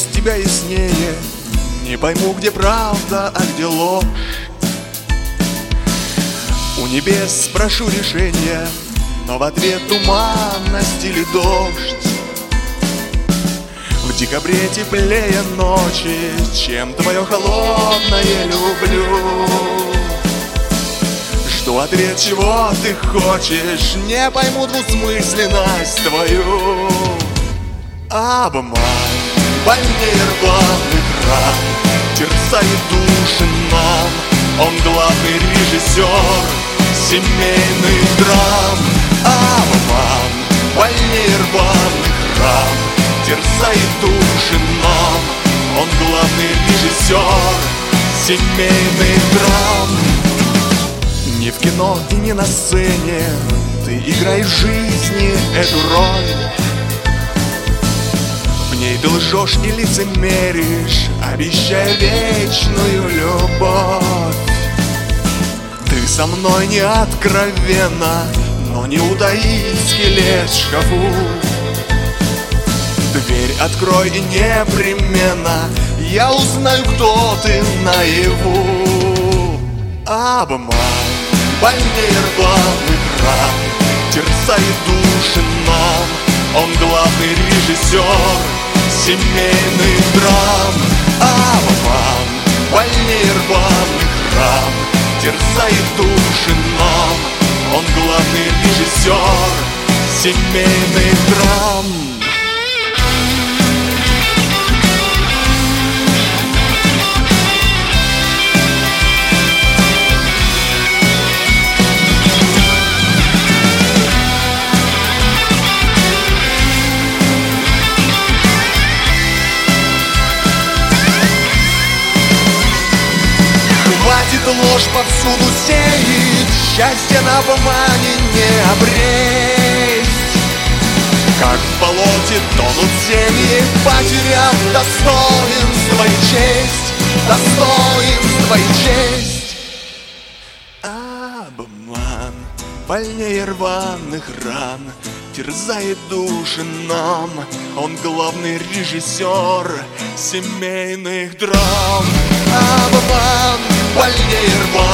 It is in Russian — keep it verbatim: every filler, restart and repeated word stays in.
без тебя яснее. Не пойму, где правда, а где ложь. У небес прошу решения, но в ответ туманность или дождь. В декабре теплее ночи, чем твое холодное люблю. Жду ответ, чего ты хочешь, не пойму двусмысленность твою. Обман, больнее рваных ран, терзает души нам. Он главный режиссер семейных драм. Обман, больнее рваных ран, терзает души нам. Он главный режиссер семейных драм. Не в кино и не на сцене ты играешь в жизни эту роль. В ней ты лжешь и лицемеришь, обещая вечную любовь. Ты со мной не откровенно, но не утаить скелет в шкафу. Дверь открой и непременно я узнаю, кто ты наяву. Обман, больнее рваных ран, терзает души нам. Он главный режиссер семейных драм. Обман, больнее рваных ран, терзает души нам. Он главный режиссер семейных драм. Хватит ложь повсюду сеять, счастье на обмане не обресть. Как в болоте тонут семьи, потеряв достоинство и честь, достоинство и честь. Обман, больнее рваных ран, терзает души нам. Он главный режиссер семейных драм. Обман, больнее рваных